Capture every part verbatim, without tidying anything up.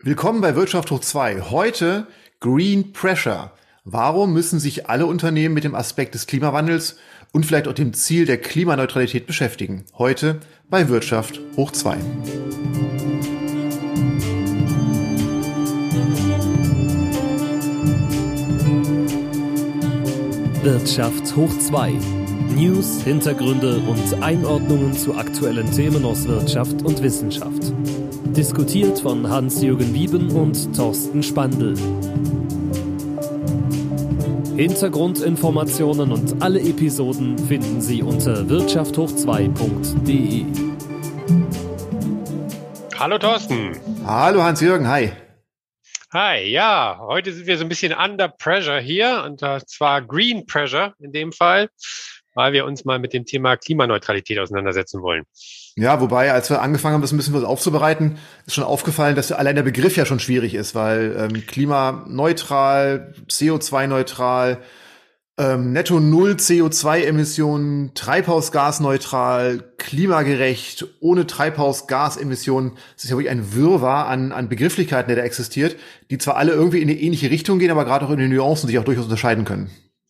Willkommen bei Wirtschaft hoch zwei. Heute Green Pressure. Warum müssen sich alle Unternehmen mit dem Aspekt des Klimawandels und vielleicht auch dem Ziel der Klimaneutralität beschäftigen? Heute bei Wirtschaft hoch zwei. Wirtschaft hoch zwei. News, Hintergründe und Einordnungen zu aktuellen Themen aus Wirtschaft und Wissenschaft. Diskutiert von Hans-Jürgen Wieben und Thorsten Spandl. Hintergrundinformationen und alle Episoden finden Sie unter wirtschaft hoch zwei punkt de. Hallo Thorsten. Hallo Hans-Jürgen, hi. Hi, ja, heute sind wir so ein bisschen under pressure hier und zwar Green Pressure in dem Fall, weil wir uns mal mit dem Thema Klimaneutralität auseinandersetzen wollen. Ja, wobei, als wir angefangen haben, das ein bisschen was aufzubereiten, ist schon aufgefallen, dass allein der Begriff ja schon schwierig ist, weil ähm, klimaneutral, C O zwei neutral, ähm, netto null C O zwei Emissionen, treibhausgasneutral, klimagerecht, ohne Treibhausgasemissionen. Das ist ja wirklich ein Wirrwarr an, an Begrifflichkeiten, der da existiert, die zwar alle irgendwie in eine ähnliche Richtung gehen, aber gerade auch in den Nuancen sich auch durchaus unterscheiden können.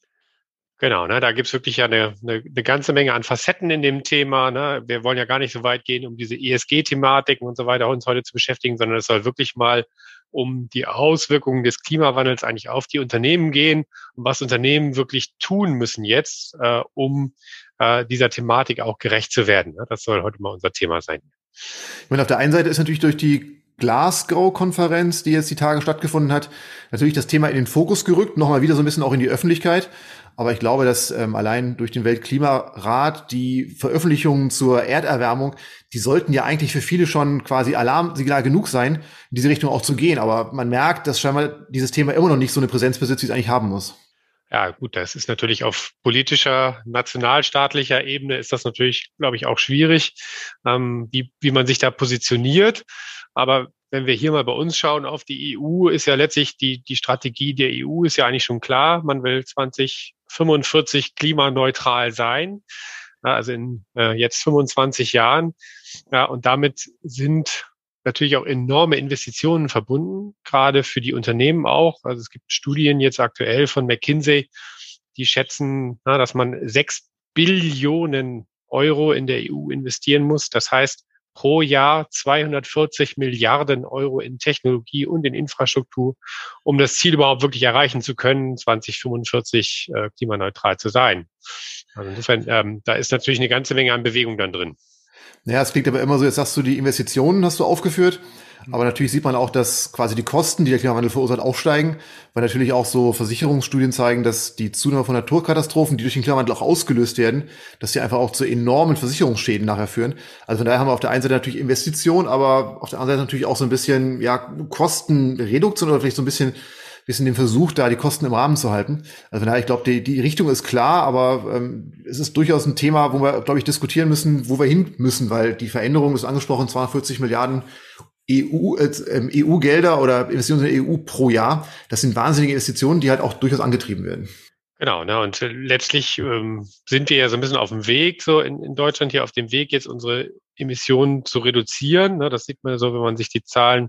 Genau, ne, da gibt's wirklich ja eine, eine, eine ganze Menge an Facetten in dem Thema. Ne. Wir wollen ja gar nicht so weit gehen, um diese E S G-Thematiken und so weiter uns heute zu beschäftigen, sondern es soll wirklich mal um die Auswirkungen des Klimawandels eigentlich auf die Unternehmen gehen und was Unternehmen wirklich tun müssen jetzt, äh, um äh, dieser Thematik auch gerecht zu werden. Ne. Das soll heute mal unser Thema sein. Ich meine, auf der einen Seite ist natürlich durch die Glasgow-Konferenz, die jetzt die Tage stattgefunden hat, natürlich das Thema in den Fokus gerückt, nochmal wieder so ein bisschen auch in die Öffentlichkeit. Aber ich glaube, dass ähm, allein durch den Weltklimarat die Veröffentlichungen zur Erderwärmung, die sollten ja eigentlich für viele schon quasi Alarmsignal genug sein, in diese Richtung auch zu gehen. Aber man merkt, dass scheinbar dieses Thema immer noch nicht so eine Präsenz besitzt, wie es eigentlich haben muss. Ja, gut, das ist natürlich auf politischer, nationalstaatlicher Ebene ist das natürlich, glaube ich, auch schwierig, ähm, wie, wie man sich da positioniert. Aber wenn wir hier mal bei uns schauen auf die E U, ist ja letztlich die, die Strategie der E U ist ja eigentlich schon klar. Man will zwanzig fünfundvierzig klimaneutral sein, also in äh, jetzt fünfundzwanzig Jahren. Ja, und damit sind natürlich auch enorme Investitionen verbunden, gerade für die Unternehmen auch. Also es gibt Studien jetzt aktuell von McKinsey, die schätzen, na, dass man sechs Billionen Euro in der E U investieren muss. Das heißt, pro Jahr zweihundertvierzig Milliarden Euro in Technologie und in Infrastruktur, um das Ziel überhaupt wirklich erreichen zu können, zwanzig fünfundvierzig äh, klimaneutral zu sein. Also insofern, ähm, da ist natürlich eine ganze Menge an Bewegung dann drin. Ja, es klingt aber immer so, jetzt sagst du, die Investitionen hast du aufgeführt, aber natürlich sieht man auch, dass quasi die Kosten, die der Klimawandel verursacht, auch steigen, weil natürlich auch so Versicherungsstudien zeigen, dass die Zunahme von Naturkatastrophen, die durch den Klimawandel auch ausgelöst werden, dass die einfach auch zu enormen Versicherungsschäden nachher führen. Also von daher haben wir auf der einen Seite natürlich Investitionen, aber auf der anderen Seite natürlich auch so ein bisschen, ja, Kostenreduktion oder vielleicht so ein bisschen bisschen den Versuch, da die Kosten im Rahmen zu halten. Also von daher, ich glaube, die, die Richtung ist klar, aber ähm, es ist durchaus ein Thema, wo wir, glaube ich, diskutieren müssen, wo wir hin müssen, weil die Veränderung ist angesprochen, zweihundertvierzig Milliarden E U, äh, E U-Gelder oder Investitionen in der E U pro Jahr. Das sind wahnsinnige Investitionen, die halt auch durchaus angetrieben werden. Genau, ne, und letztlich ähm, sind wir ja so ein bisschen auf dem Weg, so in, in Deutschland hier auf dem Weg, jetzt unsere Emissionen zu reduzieren. Ne, das sieht man so, wenn man sich die Zahlen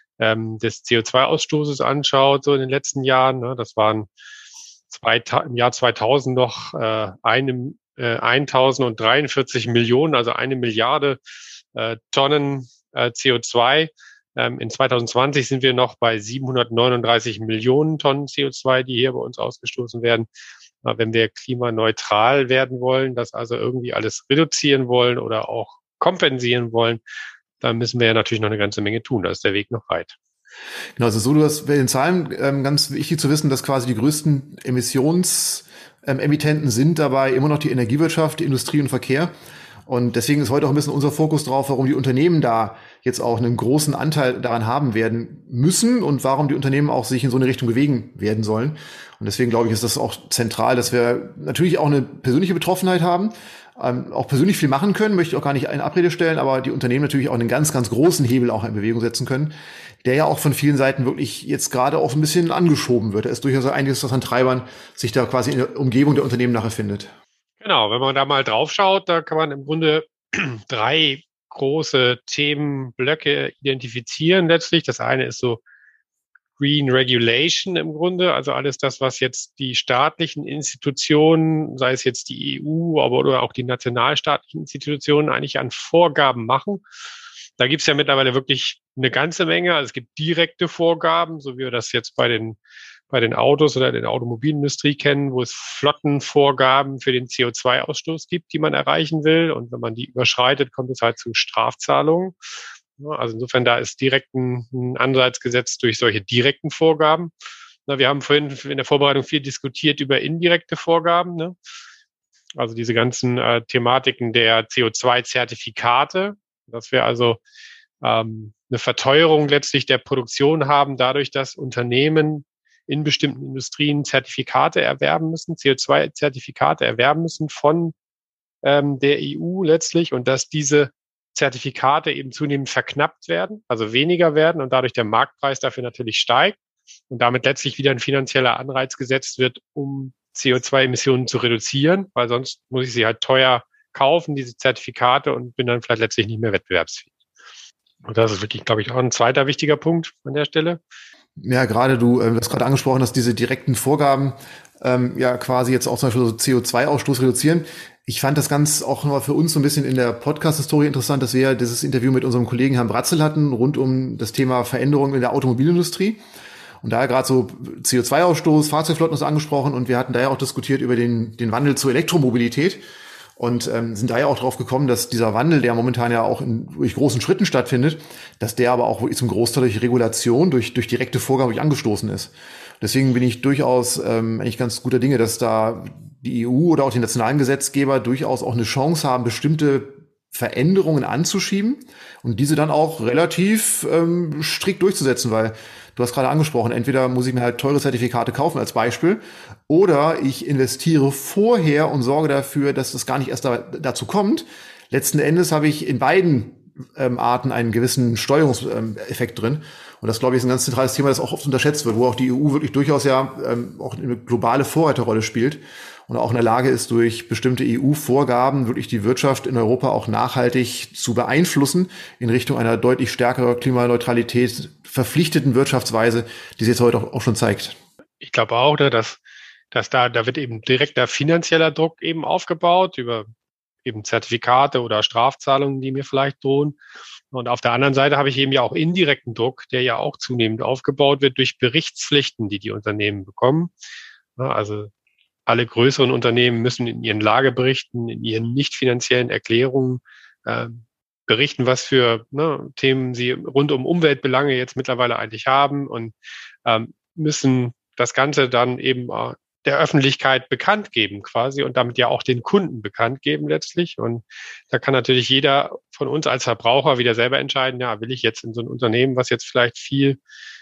des C O zwei Ausstoßes anschaut, so in den letzten Jahren. Ne, das waren zwei, im Jahr zweitausend noch äh, eine, äh, tausenddreiundvierzig Millionen, also eine Milliarde äh, Tonnen äh, C O zwei. Ähm, in zweitausendzwanzig sind wir noch bei siebenhundertneununddreißig Millionen Tonnen C O zwei, die hier bei uns ausgestoßen werden. Äh, wenn wir klimaneutral werden wollen, das also irgendwie alles reduzieren wollen oder auch kompensieren wollen, da müssen wir ja natürlich noch eine ganze Menge tun. Da ist der Weg noch weit. Genau, also so, du hast bei den Zahlen ähm, ganz wichtig zu wissen, dass quasi die größten Emissionsemittenten ähm, sind dabei immer noch die Energiewirtschaft, die Industrie und Verkehr. Und deswegen ist heute auch ein bisschen unser Fokus drauf, warum die Unternehmen da jetzt auch einen großen Anteil daran haben werden müssen und warum die Unternehmen auch sich in so eine Richtung bewegen werden sollen. Und deswegen glaube ich, ist das auch zentral, dass wir natürlich auch eine persönliche Betroffenheit haben, ähm, auch persönlich viel machen können, möchte ich auch gar nicht in Abrede stellen, aber die Unternehmen natürlich auch einen ganz, ganz großen Hebel auch in Bewegung setzen können, der ja auch von vielen Seiten wirklich jetzt gerade auch ein bisschen angeschoben wird. Da ist durchaus einiges, was an Treibern sich da quasi in der Umgebung der Unternehmen nachher findet. Genau, wenn man da mal drauf schaut, da kann man im Grunde drei große Themenblöcke identifizieren letztlich. Das eine ist so Green Regulation im Grunde, also alles das, was jetzt die staatlichen Institutionen, sei es jetzt die E U, aber oder auch die nationalstaatlichen Institutionen eigentlich an Vorgaben machen. Da gibt es ja mittlerweile wirklich eine ganze Menge. Also es gibt direkte Vorgaben, so wie wir das jetzt bei den bei den Autos oder in der Automobilindustrie kennen, wo es Flottenvorgaben für den C O zwei Ausstoß gibt, die man erreichen will. Und wenn man die überschreitet, kommt es halt zu Strafzahlungen. Also insofern, da ist direkt ein, ein Anreiz gesetzt durch solche direkten Vorgaben. Na, wir haben vorhin in der Vorbereitung viel diskutiert über indirekte Vorgaben, ne? Also diese ganzen äh, Thematiken der C O zwei Zertifikate, dass wir also ähm, eine Verteuerung letztlich der Produktion haben, dadurch, dass Unternehmen in bestimmten Industrien Zertifikate erwerben müssen, C O zwei Zertifikate erwerben müssen von ähm, der E U letztlich, und dass diese Zertifikate eben zunehmend verknappt werden, also weniger werden und dadurch der Marktpreis dafür natürlich steigt und damit letztlich wieder ein finanzieller Anreiz gesetzt wird, um C O zwei Emissionen zu reduzieren, weil sonst muss ich sie halt teuer kaufen, diese Zertifikate, und bin dann vielleicht letztlich nicht mehr wettbewerbsfähig. Und das ist wirklich, glaube ich, auch ein zweiter wichtiger Punkt an der Stelle. Ja, gerade du äh, hast gerade angesprochen, dass diese direkten Vorgaben ähm, ja quasi jetzt auch zum Beispiel so C O zwei Ausstoß reduzieren. Ich fand das ganz auch nochmal für uns so ein bisschen in der Podcast-Historie interessant, dass wir ja dieses Interview mit unserem Kollegen Herrn Bratzel hatten, rund um das Thema Veränderungen in der Automobilindustrie. Und da gerade so C O zwei Ausstoß, Fahrzeugflotten ist angesprochen, und wir hatten da ja auch diskutiert über den, den Wandel zur Elektromobilität. Und ähm, sind da ja auch drauf gekommen, dass dieser Wandel, der momentan ja auch in durch großen Schritten stattfindet, dass der aber auch wirklich zum Großteil durch Regulation, durch durch direkte Vorgaben wirklich angestoßen ist. Deswegen bin ich durchaus ähm, eigentlich ganz guter Dinge, dass da die E U oder auch die nationalen Gesetzgeber durchaus auch eine Chance haben, bestimmte Veränderungen anzuschieben und diese dann auch relativ ähm, strikt durchzusetzen, weil du hast gerade angesprochen, entweder muss ich mir halt teure Zertifikate kaufen als Beispiel, oder ich investiere vorher und sorge dafür, dass das gar nicht erst da, dazu kommt. Letzten Endes habe ich in beiden ähm, Arten einen gewissen Steuerungseffekt ähm, drin. Und das, glaube ich, ist ein ganz zentrales Thema, das auch oft unterschätzt wird, wo auch die E U wirklich durchaus ja ähm, auch eine globale Vorreiterrolle spielt und auch in der Lage ist, durch bestimmte E U-Vorgaben wirklich die Wirtschaft in Europa auch nachhaltig zu beeinflussen in Richtung einer deutlich stärkeren Klimaneutralität verpflichteten Wirtschaftsweise, die sich jetzt heute auch, auch schon zeigt. Ich glaube auch, ne, dass, dass da, da wird eben direkter finanzieller Druck eben aufgebaut über eben Zertifikate oder Strafzahlungen, die mir vielleicht drohen. Und auf der anderen Seite habe ich eben ja auch indirekten Druck, der ja auch zunehmend aufgebaut wird durch Berichtspflichten, die die Unternehmen bekommen. Ja, also alle größeren Unternehmen müssen in ihren Lageberichten, in ihren nicht finanziellen Erklärungen äh, berichten, was für ne, Themen sie rund um Umweltbelange jetzt mittlerweile eigentlich haben, und ähm, müssen das Ganze dann eben äh, der Öffentlichkeit bekannt geben quasi und damit ja auch den Kunden bekannt geben letztlich. Und da kann natürlich jeder von uns als Verbraucher wieder selber entscheiden, ja, will ich jetzt in so ein Unternehmen, was jetzt vielleicht viel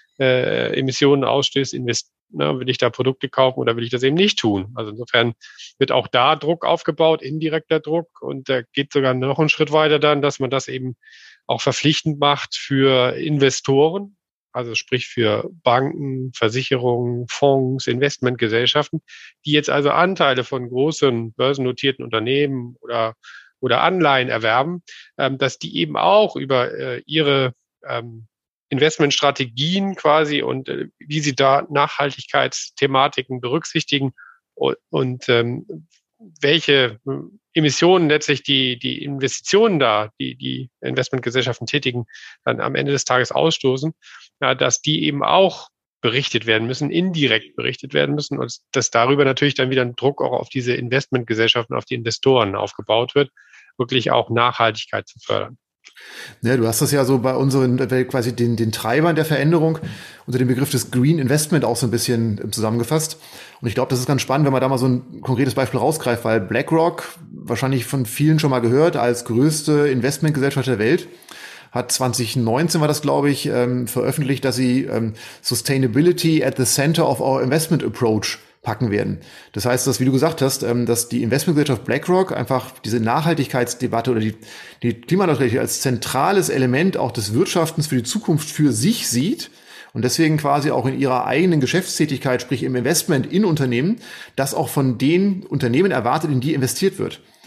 äh, Emissionen ausstößt, investieren, ne, will ich da Produkte kaufen oder will ich das eben nicht tun? Also insofern wird auch da Druck aufgebaut, indirekter Druck, und da geht sogar noch einen Schritt weiter dann, dass man das eben auch verpflichtend macht für Investoren, also sprich für Banken, Versicherungen, Fonds, Investmentgesellschaften, die jetzt also Anteile von großen börsennotierten Unternehmen oder oder Anleihen erwerben, ähm, dass die eben auch über äh, ihre ähm, Investmentstrategien quasi und äh, wie sie da Nachhaltigkeitsthematiken berücksichtigen und, und ähm, welche Emissionen letztlich die die Investitionen da, die die Investmentgesellschaften tätigen, dann am Ende des Tages ausstoßen, ja, dass die eben auch berichtet werden müssen, indirekt berichtet werden müssen, und dass darüber natürlich dann wieder ein Druck auch auf diese Investmentgesellschaften, auf die Investoren aufgebaut wird, wirklich auch Nachhaltigkeit zu fördern. Ja, du hast das ja so bei unseren quasi den, den Treibern der Veränderung unter dem Begriff des Green Investment auch so ein bisschen zusammengefasst. Und ich glaube, das ist ganz spannend, wenn man da mal so ein konkretes Beispiel rausgreift, weil BlackRock, wahrscheinlich von vielen schon mal gehört, als größte Investmentgesellschaft der Welt, hat zwanzig neunzehn war das, glaube ich, ähm, veröffentlicht, dass sie ähm, Sustainability at the center of our investment approach packen werden. Das heißt, dass, wie du gesagt hast, ähm, dass die Investmentgesellschaft BlackRock einfach diese Nachhaltigkeitsdebatte oder die, die Klimaneutralität als zentrales Element auch des Wirtschaftens für die Zukunft für sich sieht und deswegen quasi auch in ihrer eigenen Geschäftstätigkeit, sprich im Investment in Unternehmen, das auch von den Unternehmen erwartet, in die investiert wird.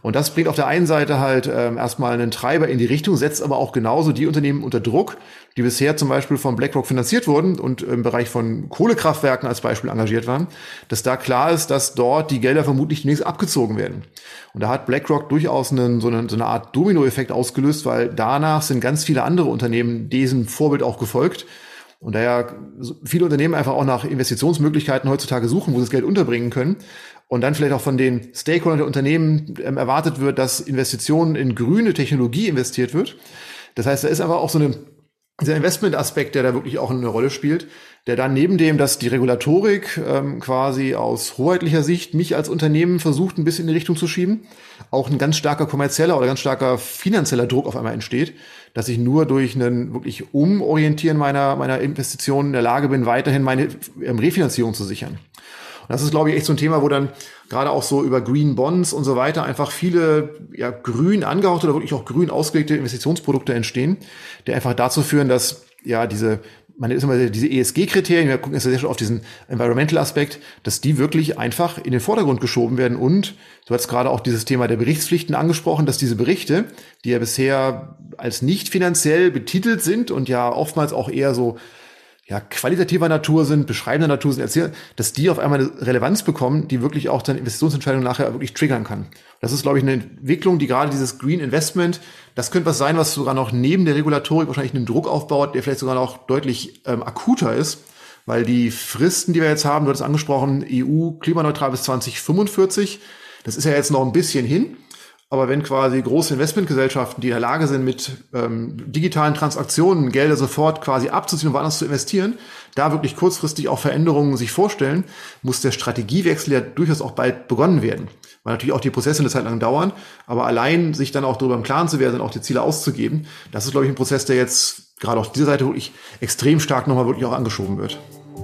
Und das bringt auf der einen Seite halt ähm, erstmal einen Treiber in die Richtung, setzt aber auch genauso die Unternehmen unter Druck, die bisher zum Beispiel von BlackRock finanziert wurden und im Bereich von Kohlekraftwerken als Beispiel engagiert waren, dass da klar ist, dass dort die Gelder vermutlich demnächst abgezogen werden. Und da hat BlackRock durchaus einen, so, eine, so eine Art Dominoeffekt ausgelöst, weil danach sind ganz viele andere Unternehmen diesem Vorbild auch gefolgt. Und daher viele Unternehmen einfach auch nach Investitionsmöglichkeiten heutzutage suchen, wo sie das Geld unterbringen können. Und dann vielleicht auch von den Stakeholdern der Unternehmen ähm, erwartet wird, dass Investitionen in grüne Technologie investiert wird. Das heißt, da ist aber auch so eine, dieser Investmentaspekt, der da wirklich auch eine Rolle spielt, der dann neben dem, dass die Regulatorik ähm, quasi aus hoheitlicher Sicht mich als Unternehmen versucht, ein bisschen in die Richtung zu schieben, auch ein ganz starker kommerzieller oder ganz starker finanzieller Druck auf einmal entsteht, dass ich nur durch einen wirklich Umorientieren meiner, meiner Investitionen in der Lage bin, weiterhin meine ähm, Refinanzierung zu sichern. Und das ist, glaube ich, echt so ein Thema, wo dann gerade auch so über Green Bonds und so weiter einfach viele ja, grün angehauchte oder wirklich auch grün ausgelegte Investitionsprodukte entstehen, die einfach dazu führen, dass ja diese, man ist immer diese E S G-Kriterien, wir gucken jetzt sehr schon auf diesen Environmental-Aspekt, dass die wirklich einfach in den Vordergrund geschoben werden. Und du hast gerade auch dieses Thema der Berichtspflichten angesprochen, dass diese Berichte, die ja bisher als nicht finanziell betitelt sind und ja oftmals auch eher so ja, qualitativer Natur sind, beschreibender Natur sind, erzählen, dass die auf einmal eine Relevanz bekommen, die wirklich auch dann Investitionsentscheidungen nachher wirklich triggern kann. Das ist, glaube ich, eine Entwicklung, die gerade dieses Green Investment, das könnte was sein, was sogar noch neben der Regulatorik wahrscheinlich einen Druck aufbaut, der vielleicht sogar noch deutlich ähm, akuter ist, weil die Fristen, die wir jetzt haben, du hattest angesprochen, E U klimaneutral bis zwanzig fünfundvierzig, das ist ja jetzt noch ein bisschen hin. Aber wenn quasi große Investmentgesellschaften, die in der Lage sind, mit ähm, digitalen Transaktionen Gelder sofort quasi abzuziehen und woanders zu investieren, da wirklich kurzfristig auch Veränderungen sich vorstellen, muss der Strategiewechsel ja durchaus auch bald begonnen werden. Weil natürlich auch die Prozesse eine Zeit lang dauern, aber allein sich dann auch darüber im Klaren zu werden und auch die Ziele auszugeben, das ist, glaube ich, ein Prozess, der jetzt gerade auf dieser Seite wirklich extrem stark nochmal wirklich auch angeschoben wird.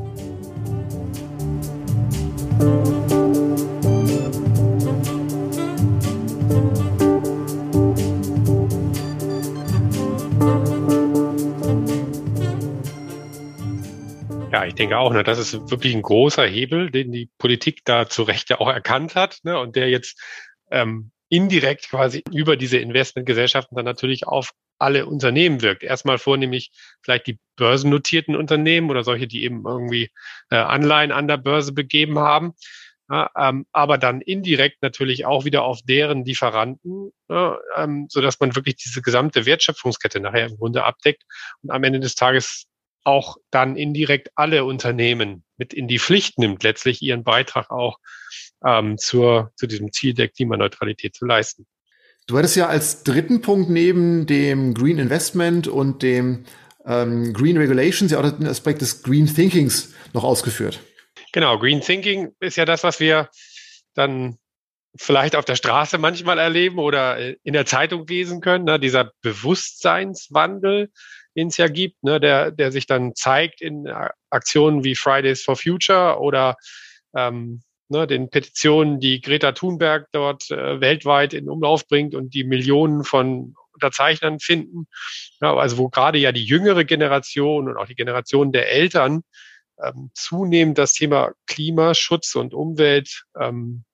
Ja, ich denke auch, ne, das ist wirklich ein großer Hebel, den die Politik da zu Recht ja auch erkannt hat, ne, und der jetzt ähm, indirekt quasi über diese Investmentgesellschaften dann natürlich auf alle Unternehmen wirkt. Erstmal vornehmlich vielleicht die börsennotierten Unternehmen oder solche, die eben irgendwie äh, Anleihen an der Börse begeben haben, ja, ähm, aber dann indirekt natürlich auch wieder auf deren Lieferanten, ja, ähm, sodass man wirklich diese gesamte Wertschöpfungskette nachher im Grunde abdeckt und am Ende des Tages auch dann indirekt alle Unternehmen mit in die Pflicht nimmt, letztlich ihren Beitrag auch ähm, zur, zu diesem Ziel der Klimaneutralität zu leisten. Du hattest ja als dritten Punkt neben dem Green Investment und dem ähm, Green Regulations ja auch den Aspekt des Green Thinkings noch ausgeführt. Genau, Green Thinking ist ja das, was wir dann vielleicht auf der Straße manchmal erleben oder in der Zeitung lesen können, ne? Dieser Bewusstseinswandel, den es ja gibt, ne, der, der sich dann zeigt in Aktionen wie Fridays for Future oder ähm, ne, den Petitionen, die Greta Thunberg dort äh, weltweit in Umlauf bringt und die Millionen von Unterzeichnern finden. Ja, also wo gerade ja die jüngere Generation und auch die Generation der Eltern ähm, zunehmend das Thema Klimaschutz und Umwelt ähm,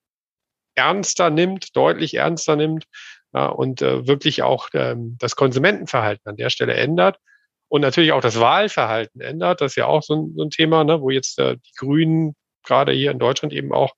ernster nimmt, deutlich ernster nimmt, ja, und äh, wirklich auch ähm, das Konsumentenverhalten an der Stelle ändert. Und natürlich auch das Wahlverhalten ändert. Das ist ja auch so ein, so ein Thema, ne, wo jetzt äh, die Grünen gerade hier in Deutschland eben auch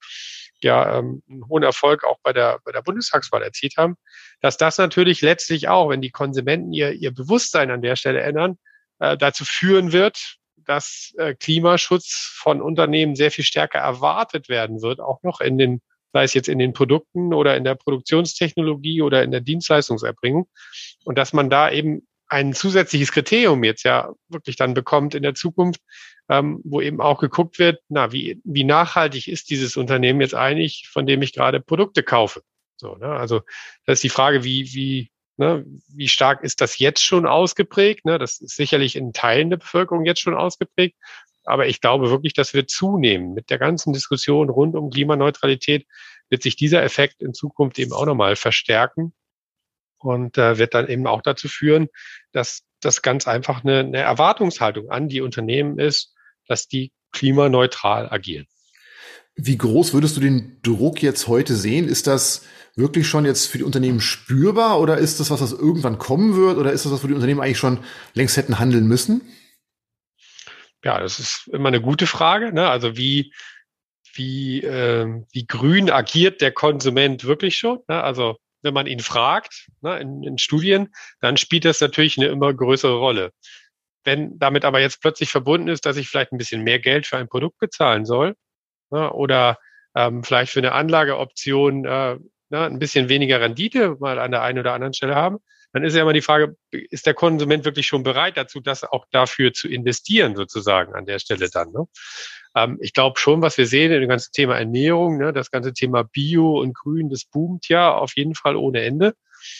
ja ähm, einen hohen Erfolg auch bei der bei der Bundestagswahl erzielt haben. Dass das natürlich letztlich auch, wenn die Konsumenten ihr ihr Bewusstsein an der Stelle ändern, äh, dazu führen wird, dass äh, Klimaschutz von Unternehmen sehr viel stärker erwartet werden wird, auch noch in den, sei es jetzt in den Produkten oder in der Produktionstechnologie oder in der Dienstleistungserbringung. Und dass man da eben ein zusätzliches Kriterium jetzt ja wirklich dann bekommt in der Zukunft, ähm, wo eben auch geguckt wird, na, wie, wie nachhaltig ist dieses Unternehmen jetzt eigentlich, von dem ich gerade Produkte kaufe? So, ne? Also, das ist die Frage, wie, wie, ne, wie stark ist das jetzt schon ausgeprägt? Ne? Das ist sicherlich in Teilen der Bevölkerung jetzt schon ausgeprägt. Aber ich glaube wirklich, dass wir zunehmen mit der ganzen Diskussion rund um Klimaneutralität wird sich dieser Effekt in Zukunft eben auch nochmal verstärken. Und äh, wird dann eben auch dazu führen, dass das ganz einfach eine, eine Erwartungshaltung an die Unternehmen ist, dass die klimaneutral agieren. Wie groß würdest du den Druck jetzt heute sehen? Ist das wirklich schon jetzt für die Unternehmen spürbar oder ist das was, was irgendwann kommen wird oder ist das was, wo die Unternehmen eigentlich schon längst hätten handeln müssen? Ja, das ist immer eine gute Frage, ne? Also wie, wie, äh, wie grün agiert der Konsument wirklich schon? Ne? Also wenn man ihn fragt, ne, in, in Studien, dann spielt das natürlich eine immer größere Rolle. Wenn damit aber jetzt plötzlich verbunden ist, dass ich vielleicht ein bisschen mehr Geld für ein Produkt bezahlen soll, ne, oder ähm, vielleicht für eine Anlageoption äh, ne, ein bisschen weniger Rendite mal an der einen oder anderen Stelle haben, dann ist ja immer die Frage, ist der Konsument wirklich schon bereit dazu, das auch dafür zu investieren, sozusagen an der Stelle dann? Ne? Ähm, ich glaube schon, was wir sehen in dem ganzen Thema Ernährung, ne, das ganze Thema Bio und Grün, das boomt ja auf jeden Fall ohne Ende.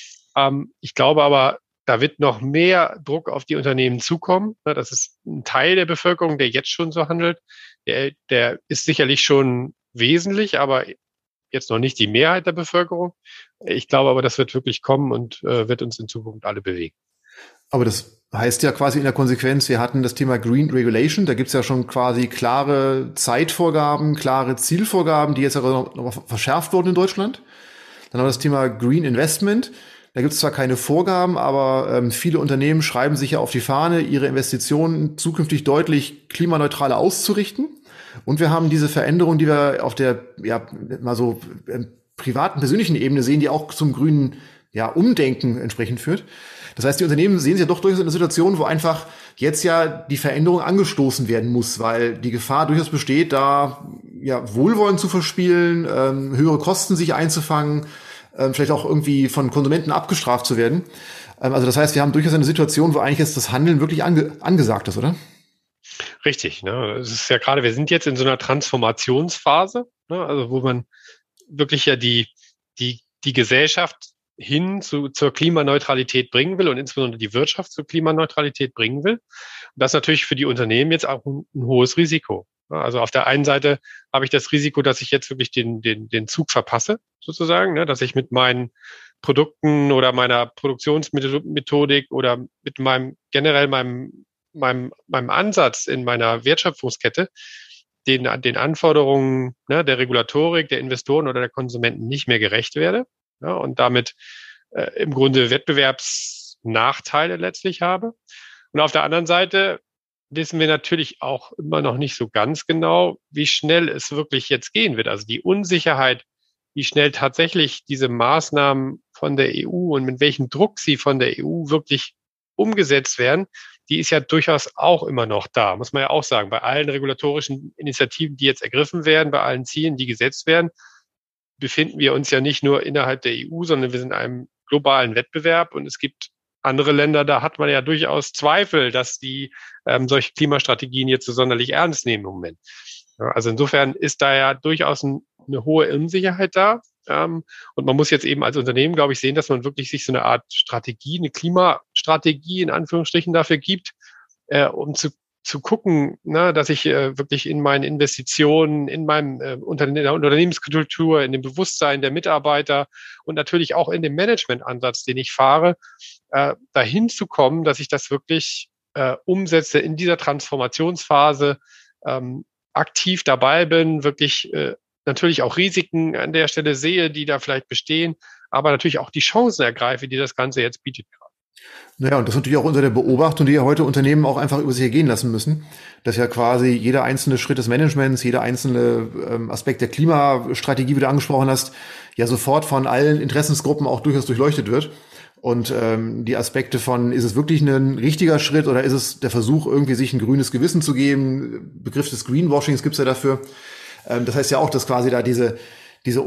Ähm, ich glaube aber, da wird noch mehr Druck auf die Unternehmen zukommen. Ne? Das ist ein Teil der Bevölkerung, der jetzt schon so handelt. Der, der ist sicherlich schon wesentlich, aber jetzt noch nicht die Mehrheit der Bevölkerung. Ich glaube aber, das wird wirklich kommen und äh, wird uns in Zukunft alle bewegen. Aber das heißt ja quasi in der Konsequenz, wir hatten das Thema Green Regulation, da gibt's ja schon quasi klare Zeitvorgaben, klare Zielvorgaben, die jetzt aber noch, noch verschärft wurden in Deutschland. Dann haben wir das Thema Green Investment. Da gibt's zwar keine Vorgaben, aber ähm, viele Unternehmen schreiben sich ja auf die Fahne, ihre Investitionen zukünftig deutlich klimaneutraler auszurichten. Und wir haben diese Veränderung, die wir auf der, ja, mal so äh, privaten, persönlichen Ebene sehen, die auch zum grünen, ja, Umdenken entsprechend führt. Das heißt, die Unternehmen sehen sich ja doch durchaus in einer Situation, wo einfach jetzt ja die Veränderung angestoßen werden muss, weil die Gefahr durchaus besteht, da ja Wohlwollen zu verspielen, ähm, höhere Kosten sich einzufangen, ähm, vielleicht auch irgendwie von Konsumenten abgestraft zu werden. Ähm, also das heißt, wir haben durchaus eine Situation, wo eigentlich jetzt das Handeln wirklich ange- angesagt ist, oder? Richtig, ne? Es ist ja gerade, wir sind jetzt in so einer Transformationsphase, ne? Also wo man wirklich ja die, die, die Gesellschaft hin zu, zur Klimaneutralität bringen will und insbesondere die Wirtschaft zur Klimaneutralität bringen will. Und das ist natürlich für die Unternehmen jetzt auch ein, ein hohes Risiko. Also auf der einen Seite habe ich das Risiko, dass ich jetzt wirklich den, den, den Zug verpasse, sozusagen, ne? Dass ich mit meinen Produkten oder meiner Produktionsmethodik oder mit meinem, generell meinem, meinem, meinem Ansatz in meiner Wertschöpfungskette den, den Anforderungen, ne, der Regulatorik, der Investoren oder der Konsumenten nicht mehr gerecht werde. Ja, und damit äh, im Grunde Wettbewerbsnachteile letztlich habe. Und auf der anderen Seite wissen wir natürlich auch immer noch nicht so ganz genau, wie schnell es wirklich jetzt gehen wird. Also die Unsicherheit, wie schnell tatsächlich diese Maßnahmen von der E U und mit welchem Druck sie von der E U wirklich umgesetzt werden, die ist ja durchaus auch immer noch da, muss man ja auch sagen. Bei allen regulatorischen Initiativen, die jetzt ergriffen werden, bei allen Zielen, die gesetzt werden, befinden wir uns ja nicht nur innerhalb der E U, sondern wir sind in einem globalen Wettbewerb und es gibt andere Länder, da hat man ja durchaus Zweifel, dass die ähm, solche Klimastrategien jetzt so sonderlich ernst nehmen im Moment. Ja, also insofern ist da ja durchaus ein, eine hohe Unsicherheit da. Ähm, und man muss jetzt eben als Unternehmen, glaube ich, sehen, dass man wirklich sich so eine Art Strategie, eine Klimastrategie in Anführungsstrichen dafür gibt, äh, um zu zu gucken, ne, dass ich äh, wirklich in meinen Investitionen, in meinem äh, Unterne- in der Unternehmenskultur, in dem Bewusstsein der Mitarbeiter und natürlich auch in dem Managementansatz, den ich fahre, äh, dahin zu kommen, dass ich das wirklich äh, umsetze in dieser Transformationsphase, ähm, aktiv dabei bin, wirklich äh, natürlich auch Risiken an der Stelle sehe, die da vielleicht bestehen, aber natürlich auch die Chancen ergreife, die das Ganze jetzt bietet gerade. Naja, und das ist natürlich auch unter der Beobachtung, die ja heute Unternehmen auch einfach über sich ergehen lassen müssen, dass ja quasi jeder einzelne Schritt des Managements, jeder einzelne ähm, Aspekt der Klimastrategie, wie du angesprochen hast, ja sofort von allen Interessensgruppen auch durchaus durchleuchtet wird. Und ähm, die Aspekte von, ist es wirklich ein richtiger Schritt oder ist es der Versuch, irgendwie sich ein grünes Gewissen zu geben? Begriff des Greenwashings gibt's ja dafür. Ähm, das heißt ja auch, dass quasi da diese diese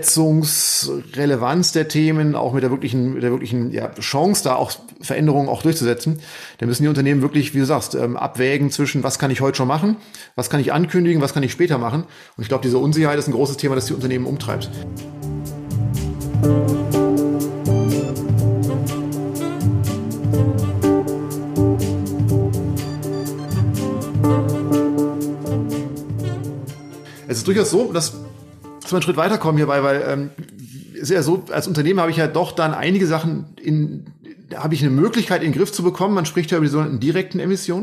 Umsetzungsrelevanz der Themen, auch mit der wirklichen, mit der wirklichen ja, Chance, da auch Veränderungen auch durchzusetzen, da müssen die Unternehmen wirklich, wie du sagst, ähm, abwägen zwischen, was kann ich heute schon machen, was kann ich ankündigen, was kann ich später machen. Und ich glaube, diese Unsicherheit ist ein großes Thema, das die Unternehmen umtreibt. Es ist durchaus so, dass dass wir einen Schritt weiterkommen hierbei, weil ähm, ist ja so, als Unternehmen habe ich ja doch dann einige Sachen in, da habe ich eine Möglichkeit in den Griff zu bekommen. Man spricht ja über die sogenannten direkten Emissionen.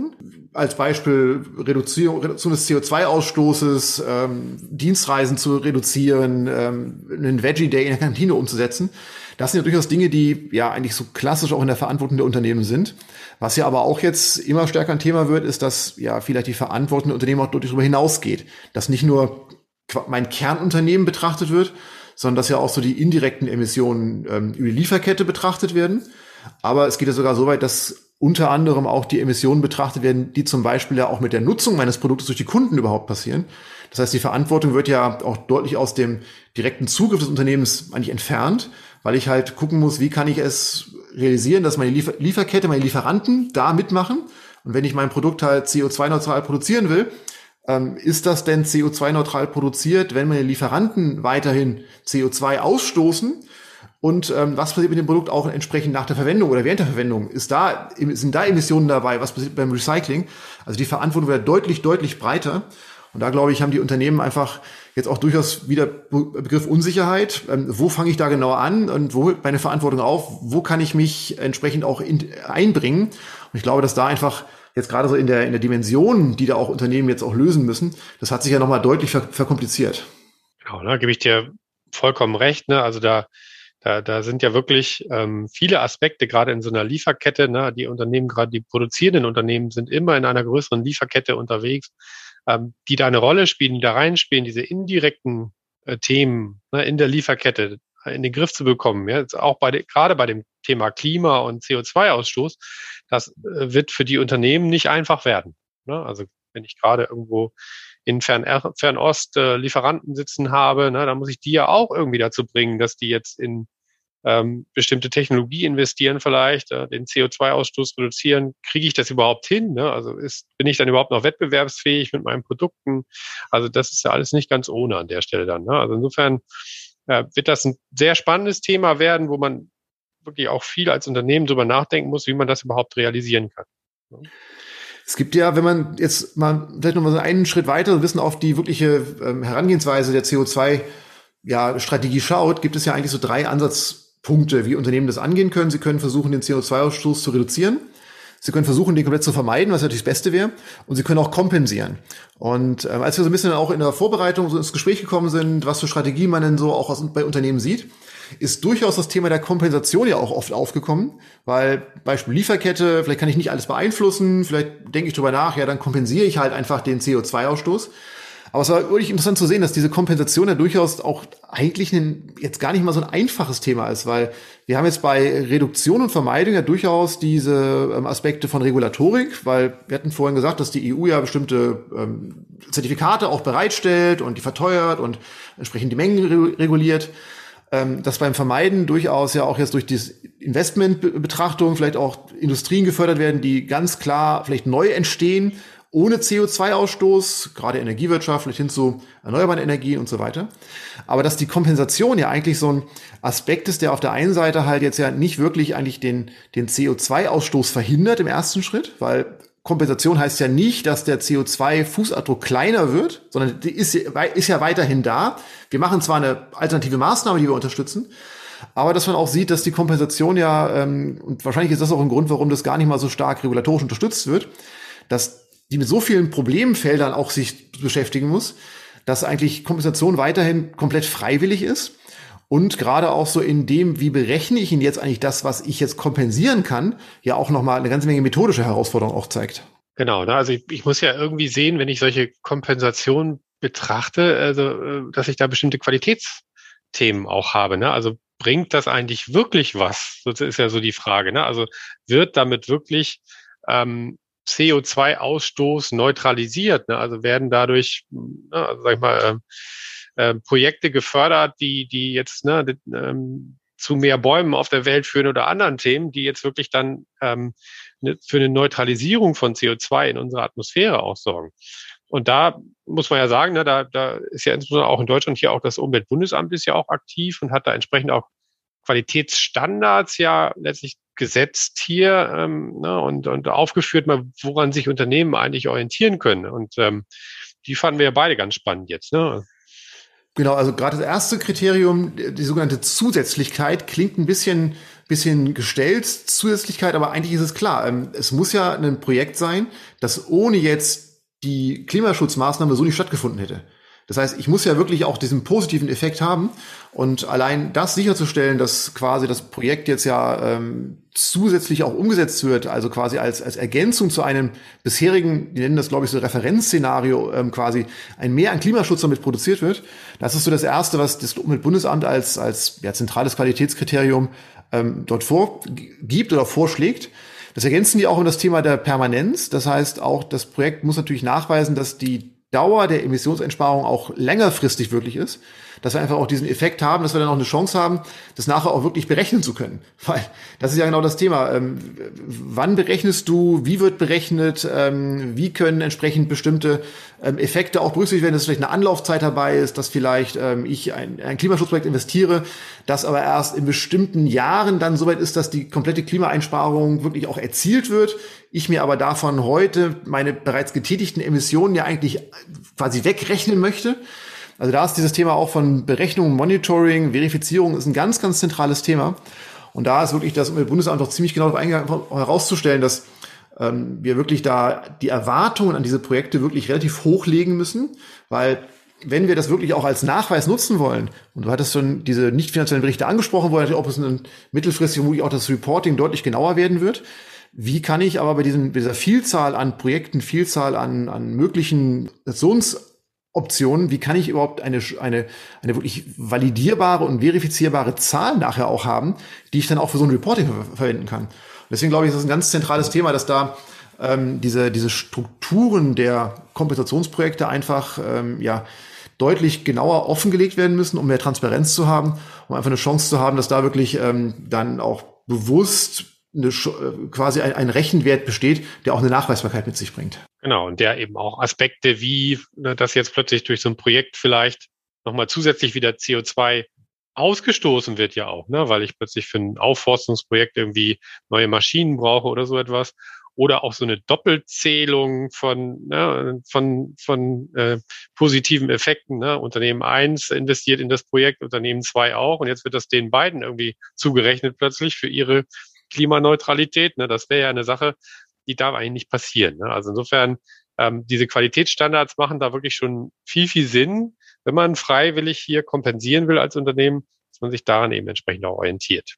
als Beispiel Reduzierung, Reduktion des C O zwei Ausstoßes, ähm, Dienstreisen zu reduzieren, ähm, einen Veggie Day in der Kantine umzusetzen. Das sind ja durchaus Dinge, die ja eigentlich so klassisch auch in der Verantwortung der Unternehmen sind. Was ja aber auch jetzt immer stärker ein Thema wird, ist, dass ja vielleicht die Verantwortung der Unternehmen auch deutlich darüber hinausgeht. Dass nicht nur mein Kernunternehmen betrachtet wird, sondern dass ja auch so die indirekten Emissionen ähm, über die Lieferkette betrachtet werden. Aber es geht ja sogar so weit, dass unter anderem auch die Emissionen betrachtet werden, die zum Beispiel ja auch mit der Nutzung meines Produktes durch die Kunden überhaupt passieren. Das heißt, die Verantwortung wird ja auch deutlich aus dem direkten Zugriff des Unternehmens eigentlich entfernt, weil ich halt gucken muss, wie kann ich es realisieren, dass meine Liefer- Lieferkette, meine Lieferanten da mitmachen. Und wenn ich mein Produkt halt C O zwei neutral produzieren will, ähm, ist das denn C O zwei neutral produziert, wenn meine Lieferanten weiterhin C O zwei ausstoßen? Und ähm, was passiert mit dem Produkt auch entsprechend nach der Verwendung oder während der Verwendung? Ist da, sind da Emissionen dabei? Was passiert beim Recycling? Also die Verantwortung wird deutlich, deutlich breiter. Und da, glaube ich, haben die Unternehmen einfach jetzt auch durchaus wieder Begriff Unsicherheit. Ähm, wo fange ich da genau an und wo hört meine Verantwortung auf? Wo kann ich mich entsprechend auch in, einbringen? Und ich glaube, dass da einfach jetzt gerade so in der, in der Dimension, die da auch Unternehmen jetzt auch lösen müssen, das hat sich ja nochmal deutlich ver- verkompliziert. Genau, da gebe ich dir vollkommen recht. Ne? Also da Da, da sind ja wirklich ähm, viele Aspekte, gerade in so einer Lieferkette. Ne? Die Unternehmen, gerade die produzierenden Unternehmen, sind immer in einer größeren Lieferkette unterwegs, ähm, die da eine Rolle spielen, die da reinspielen, diese indirekten äh, Themen, ne, in der Lieferkette äh, in den Griff zu bekommen. Ja? Jetzt auch bei de, gerade bei dem Thema Klima und C O zwei Ausstoß, das äh, wird für die Unternehmen nicht einfach werden. Ne? Also wenn ich gerade irgendwo in Fern Fernost äh, Lieferanten sitzen habe, ne, dann muss ich die ja auch irgendwie dazu bringen, dass die jetzt in ähm, bestimmte Technologie investieren vielleicht, äh, den C O zwei Ausstoß reduzieren. Kriege ich das überhaupt hin? Ne? Also ist, bin ich dann überhaupt noch wettbewerbsfähig mit meinen Produkten? Also das ist ja alles nicht ganz ohne an der Stelle dann. Ne? Also insofern äh, wird das ein sehr spannendes Thema werden, wo man wirklich auch viel als Unternehmen drüber nachdenken muss, wie man das überhaupt realisieren kann. Ne? Es gibt ja, wenn man jetzt mal vielleicht noch mal so einen Schritt weiter wissen auf die wirkliche ähm, Herangehensweise der C O zwei ja, Strategie schaut, gibt es ja eigentlich so drei Ansatzpunkte, wie Unternehmen das angehen können. Sie können versuchen, den C O zwei Ausstoß zu reduzieren. Sie können versuchen, den komplett zu vermeiden, was natürlich das Beste wäre. Und Sie können auch kompensieren. Und ähm, als wir so ein bisschen auch in der Vorbereitung so ins Gespräch gekommen sind, was für Strategien man denn so auch aus, bei Unternehmen sieht, ist durchaus das Thema der Kompensation ja auch oft aufgekommen, weil Beispiel Lieferkette, vielleicht kann ich nicht alles beeinflussen, vielleicht denke ich drüber nach, ja, dann kompensiere ich halt einfach den C O zwei Ausstoß. Aber es war wirklich interessant zu sehen, dass diese Kompensation ja durchaus auch eigentlich ein, jetzt gar nicht mal so ein einfaches Thema ist, weil wir haben jetzt bei Reduktion und Vermeidung ja durchaus diese ähm, Aspekte von Regulatorik, weil wir hatten vorhin gesagt, dass die E U ja bestimmte ähm, Zertifikate auch bereitstellt und die verteuert und entsprechend die Mengen re- reguliert. Dass beim Vermeiden durchaus ja auch jetzt durch die Investmentbetrachtung vielleicht auch Industrien gefördert werden, die ganz klar vielleicht neu entstehen, ohne C O zwei Ausstoß, gerade Energiewirtschaft, vielleicht hin zu erneuerbaren Energien und so weiter. Aber dass die Kompensation ja eigentlich so ein Aspekt ist, der auf der einen Seite halt jetzt ja nicht wirklich eigentlich den, den C O zwei Ausstoß verhindert im ersten Schritt, weil Kompensation heißt ja nicht, dass der C O zwei Fußabdruck kleiner wird, sondern die ist, ist ja weiterhin da. Wir machen zwar eine alternative Maßnahme, die wir unterstützen, aber dass man auch sieht, dass die Kompensation ja, ähm, und wahrscheinlich ist das auch ein Grund, warum das gar nicht mal so stark regulatorisch unterstützt wird, dass die mit so vielen Problemfeldern auch sich beschäftigen muss, dass eigentlich Kompensation weiterhin komplett freiwillig ist. Und gerade auch so in dem, wie berechne ich ihn jetzt eigentlich das, was ich jetzt kompensieren kann, ja auch nochmal eine ganze Menge methodische Herausforderungen auch zeigt. Genau, ne? Also ich, ich muss ja irgendwie sehen, wenn ich solche Kompensationen betrachte, also dass ich da bestimmte Qualitätsthemen auch habe. Ne? Also bringt das eigentlich wirklich was? Das ist ja so die Frage. Ne? Also wird damit wirklich ähm, C O zwei Ausstoß neutralisiert? Ne? Also werden dadurch, ne, also sag ich mal, äh, äh, Projekte gefördert, die die jetzt ne, die, ähm, zu mehr Bäumen auf der Welt führen oder anderen Themen, die jetzt wirklich dann ähm, ne, für eine Neutralisierung von C O zwei in unserer Atmosphäre auch sorgen. Und da muss man ja sagen, ne, da, da ist ja insbesondere auch in Deutschland hier auch das Umweltbundesamt ist ja auch aktiv und hat da entsprechend auch Qualitätsstandards ja letztlich gesetzt hier ähm, ne, und, und aufgeführt, mal, woran sich Unternehmen eigentlich orientieren können. Und ähm, die fanden wir ja beide ganz spannend jetzt. Ne? Genau, also gerade das erste Kriterium, die sogenannte Zusätzlichkeit, klingt ein bisschen, bisschen gestellt, Zusätzlichkeit, aber eigentlich ist es klar. Es muss ja ein Projekt sein, das ohne jetzt die Klimaschutzmaßnahme so nicht stattgefunden hätte. Das heißt, ich muss ja wirklich auch diesen positiven Effekt haben und allein das sicherzustellen, dass quasi das Projekt jetzt ja ähm, zusätzlich auch umgesetzt wird, also quasi als als Ergänzung zu einem bisherigen, die nennen das glaube ich so Referenzszenario, ähm, quasi ein Mehr an Klimaschutz damit produziert wird. Das ist so das Erste, was das Umweltbundesamt als als ja, zentrales Qualitätskriterium ähm, dort vorgibt oder vorschlägt. Das ergänzen die auch um das Thema der Permanenz. Das heißt, auch das Projekt muss natürlich nachweisen, dass die Dauer der Emissionseinsparung auch längerfristig wirklich ist, dass wir einfach auch diesen Effekt haben, dass wir dann auch eine Chance haben, das nachher auch wirklich berechnen zu können. Weil das ist ja genau das Thema. Ähm, wann berechnest du, wie wird berechnet, ähm, wie können entsprechend bestimmte ähm, Effekte auch berücksichtigt werden, dass vielleicht eine Anlaufzeit dabei ist, dass vielleicht ähm, ich ein, ein Klimaschutzprojekt investiere, das aber erst in bestimmten Jahren dann soweit ist, dass die komplette Klimaeinsparung wirklich auch erzielt wird. Ich mir aber davon heute meine bereits getätigten Emissionen ja eigentlich quasi wegrechnen möchte. Also da ist dieses Thema auch von Berechnung, Monitoring, Verifizierung ist ein ganz, ganz zentrales Thema. Und da ist wirklich das Umweltbundesamt auch ziemlich genau darauf eingegangen, herauszustellen, dass ähm, wir wirklich da die Erwartungen an diese Projekte wirklich relativ hochlegen müssen, weil wenn wir das wirklich auch als Nachweis nutzen wollen, und du hattest schon diese nicht finanziellen Berichte angesprochen, wo natürlich auch bis mittelfristig vermutlich auch das Reporting deutlich genauer werden wird. Wie kann ich aber bei diesem, dieser Vielzahl an Projekten, Vielzahl an, an möglichen Optionen, wie kann ich überhaupt eine, eine, eine wirklich validierbare und verifizierbare Zahl nachher auch haben, die ich dann auch für so ein Reporting ver- verwenden kann? Und deswegen glaube ich, ist das ein ganz zentrales Thema, dass da ähm, diese, diese Strukturen der Kompensationsprojekte einfach ähm, ja deutlich genauer offengelegt werden müssen, um mehr Transparenz zu haben, um einfach eine Chance zu haben, dass da wirklich ähm, dann auch bewusst eine, quasi ein, ein Rechenwert besteht, der auch eine Nachweisbarkeit mit sich bringt. Genau, und der eben auch Aspekte wie, ne, dass jetzt plötzlich durch so ein Projekt vielleicht nochmal zusätzlich wieder C O zwei ausgestoßen wird ja auch, ne, weil ich plötzlich für ein Aufforstungsprojekt irgendwie neue Maschinen brauche oder so etwas. Oder auch so eine Doppelzählung von, ne, von, von äh, positiven Effekten. Ne? Unternehmen eins investiert in das Projekt, Unternehmen zwei auch. Und jetzt wird das den beiden irgendwie zugerechnet plötzlich für ihre Klimaneutralität. Ne? Das wäre ja eine Sache, die darf eigentlich nicht passieren. Ne? Also insofern, ähm, diese Qualitätsstandards machen da wirklich schon viel, viel Sinn, wenn man freiwillig hier kompensieren will als Unternehmen, dass man sich daran eben entsprechend auch orientiert.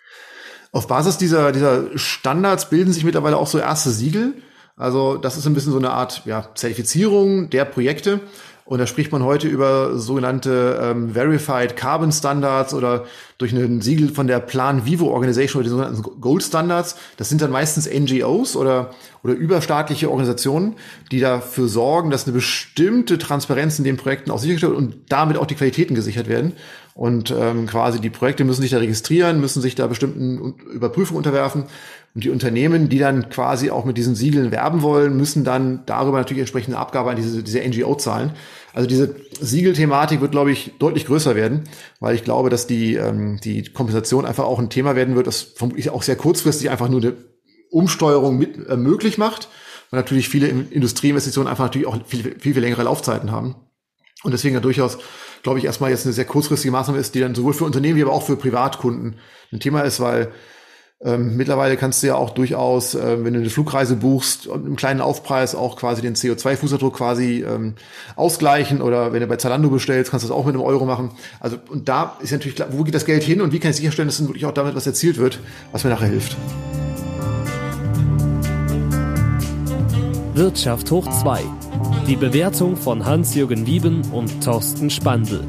Auf Basis dieser, dieser Standards bilden sich mittlerweile auch so erste Siegel. Also das ist ein bisschen so eine Art ja, Zertifizierung der Projekte. Und da spricht man heute über sogenannte ähm, Verified Carbon Standards oder durch ein Siegel von der Plan Vivo Organization oder die sogenannten Gold Standards. Das sind dann meistens N G Os oder, oder überstaatliche Organisationen, die dafür sorgen, dass eine bestimmte Transparenz in den Projekten auch sichergestellt wird und damit auch die Qualitäten gesichert werden. Und ähm, quasi die Projekte müssen sich da registrieren, müssen sich da bestimmten Überprüfungen unterwerfen. Und die Unternehmen, die dann quasi auch mit diesen Siegeln werben wollen, müssen dann darüber natürlich entsprechende Abgabe an diese, diese N G O zahlen. Also diese Siegelthematik wird, glaube ich, deutlich größer werden, weil ich glaube, dass die, ähm, die Kompensation einfach auch ein Thema werden wird, das vermutlich auch sehr kurzfristig einfach nur eine Umsteuerung mit äh, möglich macht, weil natürlich viele Industrieinvestitionen einfach natürlich auch viel, viel, viel längere Laufzeiten haben. Und deswegen ja durchaus, glaube ich, erstmal jetzt eine sehr kurzfristige Maßnahme ist, die dann sowohl für Unternehmen wie aber auch für Privatkunden ein Thema ist, weil ähm, mittlerweile kannst du ja auch durchaus, äh, wenn du eine Flugreise buchst, im kleinen Aufpreis auch quasi den C O zwei Fußabdruck quasi ähm, ausgleichen, oder wenn du bei Zalando bestellst, kannst du das auch mit einem Euro machen. Also und da ist natürlich klar, wo geht das Geld hin und wie kann ich sicherstellen, dass dann wirklich auch damit was erzielt wird, was mir nachher hilft. Wirtschaft hoch zwei. Die Bewertung von Hans-Jürgen Wieben und Thorsten Spandl.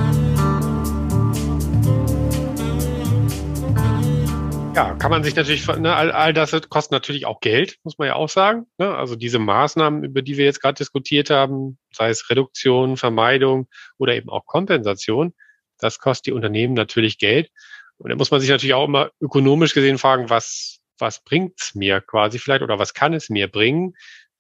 Ja, kann man sich natürlich, ne, all, all das kostet natürlich auch Geld, muss man ja auch sagen. Ne? Also diese Maßnahmen, über die wir jetzt gerade diskutiert haben, sei es Reduktion, Vermeidung oder eben auch Kompensation, das kostet die Unternehmen natürlich Geld. Und da muss man sich natürlich auch immer ökonomisch gesehen fragen, was, was bringt's mir quasi vielleicht oder was kann es mir bringen?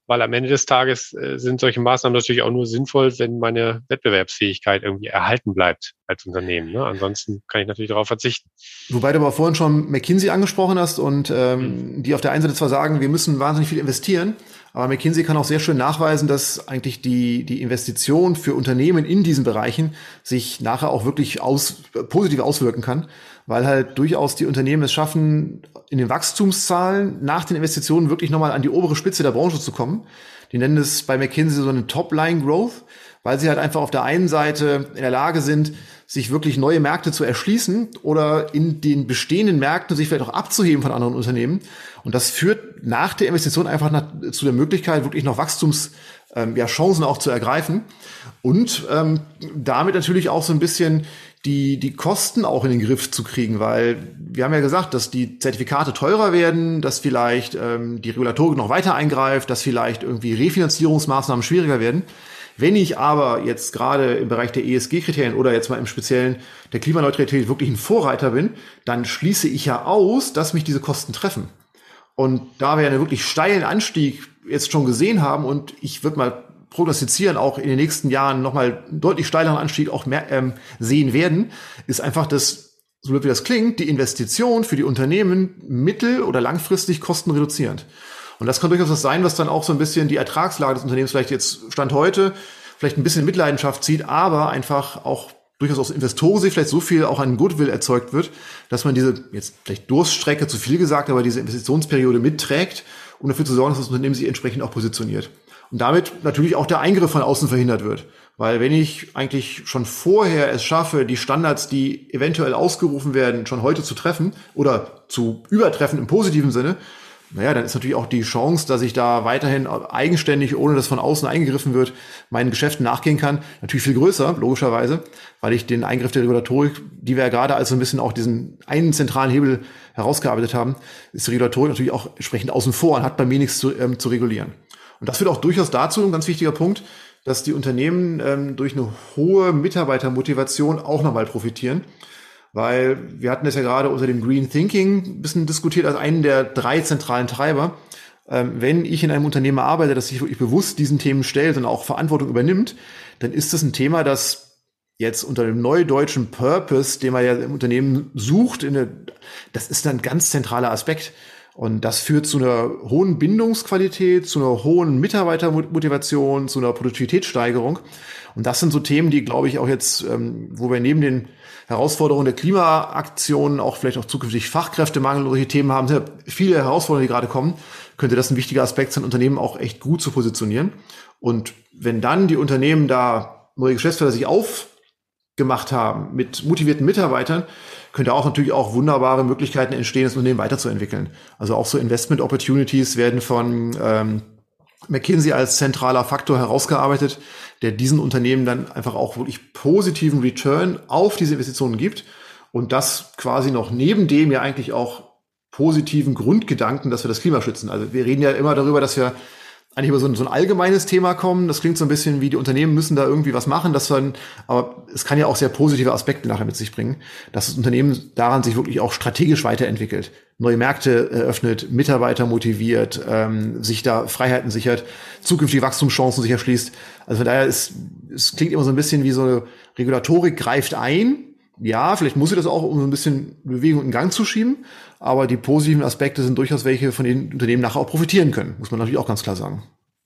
weil am Ende des Tages äh, sind solche Maßnahmen natürlich auch nur sinnvoll, wenn meine Wettbewerbsfähigkeit irgendwie erhalten bleibt als Unternehmen. Ne? Ansonsten kann ich natürlich darauf verzichten. Wobei du aber vorhin schon McKinsey angesprochen hast und ähm, hm. die auf der einen Seite zwar sagen, wir müssen wahnsinnig viel investieren, aber McKinsey kann auch sehr schön nachweisen, dass eigentlich die die Investition für Unternehmen in diesen Bereichen sich nachher auch wirklich aus, positiv auswirken kann, weil halt durchaus die Unternehmen es schaffen, in den Wachstumszahlen nach den Investitionen wirklich nochmal an die obere Spitze der Branche zu kommen. Die nennen es bei McKinsey so eine Top-Line-Growth, weil sie halt einfach auf der einen Seite in der Lage sind, sich wirklich neue Märkte zu erschließen oder in den bestehenden Märkten sich vielleicht auch abzuheben von anderen Unternehmen. Und das führt nach der Investition einfach nach, zu der Möglichkeit, wirklich noch Wachstums ähm, ja, Chancen auch zu ergreifen und ähm, damit natürlich auch so ein bisschen die die Kosten auch in den Griff zu kriegen, weil wir haben ja gesagt, dass die Zertifikate teurer werden, dass vielleicht ähm, die Regulatorik noch weiter eingreift, dass vielleicht irgendwie Refinanzierungsmaßnahmen schwieriger werden. Wenn ich aber jetzt gerade im Bereich der E S G-Kriterien oder jetzt mal im Speziellen der Klimaneutralität wirklich ein Vorreiter bin, dann schließe ich ja aus, dass mich diese Kosten treffen. Und da wir einen wirklich steilen Anstieg jetzt schon gesehen haben und ich würde mal prognostizieren, auch in den nächsten Jahren nochmal einen deutlich steileren Anstieg auch mehr ähm, sehen werden, ist einfach das, so blöd wie das klingt, die Investition für die Unternehmen mittel- oder langfristig kostenreduzierend. Und das kann durchaus was sein, was dann auch so ein bisschen die Ertragslage des Unternehmens vielleicht jetzt Stand heute vielleicht ein bisschen in Mitleidenschaft zieht, aber einfach auch durchaus aus Investorensicht vielleicht so viel auch an Goodwill erzeugt wird, dass man diese, jetzt vielleicht Durststrecke zu viel gesagt, aber diese Investitionsperiode mitträgt, um dafür zu sorgen, dass das Unternehmen sich entsprechend auch positioniert. Und damit natürlich auch der Eingriff von außen verhindert wird. Weil wenn ich eigentlich schon vorher es schaffe, die Standards, die eventuell ausgerufen werden, schon heute zu treffen oder zu übertreffen im positiven Sinne, naja, dann ist natürlich auch die Chance, dass ich da weiterhin eigenständig, ohne dass von außen eingegriffen wird, meinen Geschäften nachgehen kann, natürlich viel größer, logischerweise, weil ich den Eingriff der Regulatorik, die wir ja gerade als so ein bisschen auch diesen einen zentralen Hebel herausgearbeitet haben, ist die Regulatorik natürlich auch entsprechend außen vor und hat bei mir nichts zu, ähm, zu regulieren. Und das führt auch durchaus dazu, ein ganz wichtiger Punkt, dass die Unternehmen ähm, durch eine hohe Mitarbeitermotivation auch nochmal profitieren. Weil wir hatten das ja gerade unter dem Green Thinking ein bisschen diskutiert als einen der drei zentralen Treiber. Ähm, wenn ich in einem Unternehmen arbeite, das sich wirklich bewusst diesen Themen stellt und auch Verantwortung übernimmt, dann ist das ein Thema, das jetzt unter dem neudeutschen Purpose, den man ja im Unternehmen sucht, in eine, das ist ein ganz zentraler Aspekt. Und das führt zu einer hohen Bindungsqualität, zu einer hohen Mitarbeitermotivation, zu einer Produktivitätssteigerung. Und das sind so Themen, die, glaube ich, auch jetzt, ähm, wo wir neben den Herausforderungen der Klimaaktionen auch vielleicht auch zukünftig Fachkräftemangel und solche Themen haben, sind ja viele Herausforderungen, die gerade kommen, könnte das ein wichtiger Aspekt sein, Unternehmen auch echt gut zu positionieren. Und wenn dann die Unternehmen da neue Geschäftsfelder sich aufgemacht haben mit motivierten Mitarbeitern, könnte auch natürlich auch wunderbare Möglichkeiten entstehen, das Unternehmen weiterzuentwickeln. Also auch so Investment Opportunities werden von ähm, McKinsey als zentraler Faktor herausgearbeitet, der diesen Unternehmen dann einfach auch wirklich positiven Return auf diese Investitionen gibt und das quasi noch neben dem ja eigentlich auch positiven Grundgedanken, dass wir das Klima schützen. Also wir reden ja immer darüber, dass wir eigentlich über so ein, so ein allgemeines Thema kommen. Das klingt so ein bisschen wie, die Unternehmen müssen da irgendwie was machen, dass dann, aber es kann ja auch sehr positive Aspekte nachher mit sich bringen, dass das Unternehmen daran sich wirklich auch strategisch weiterentwickelt, neue Märkte eröffnet, Mitarbeiter motiviert, ähm, sich da Freiheiten sichert, zukünftige Wachstumschancen sich erschließt. Also von daher ist, es klingt immer so ein bisschen wie so eine Regulatorik greift ein. Ja, vielleicht muss sie das auch, um so ein bisschen Bewegung in Gang zu schieben. Aber die positiven Aspekte sind durchaus welche, von denen Unternehmen nachher auch profitieren können. Muss man natürlich auch ganz klar sagen.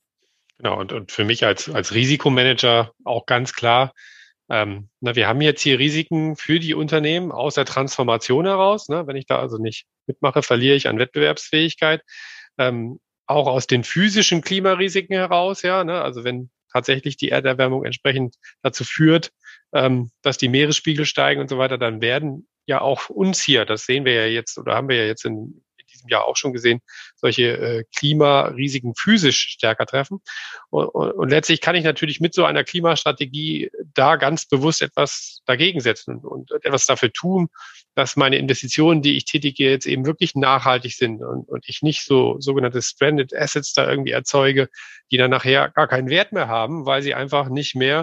Genau. Und, und für mich als, als Risikomanager auch ganz klar, ähm, na, wir haben jetzt hier Risiken für die Unternehmen aus der Transformation heraus. Ne? Wenn ich da also nicht mitmache, verliere ich an Wettbewerbsfähigkeit. Ähm, auch aus den physischen Klimarisiken heraus, ja. Ne? Also wenn tatsächlich die Erderwärmung entsprechend dazu führt, ähm, dass die Meeresspiegel steigen und so weiter, dann werden ja auch uns hier, das sehen wir ja jetzt oder haben wir ja jetzt in, in diesem Jahr auch schon gesehen, solche äh, Klimarisiken physisch stärker treffen. Und, und, und letztlich kann ich natürlich mit so einer Klimastrategie da ganz bewusst etwas dagegen setzen und, und etwas dafür tun, dass meine Investitionen, die ich tätige, jetzt eben wirklich nachhaltig sind und, und ich nicht so sogenannte Stranded Assets da irgendwie erzeuge, die dann nachher gar keinen Wert mehr haben, weil sie einfach nicht mehr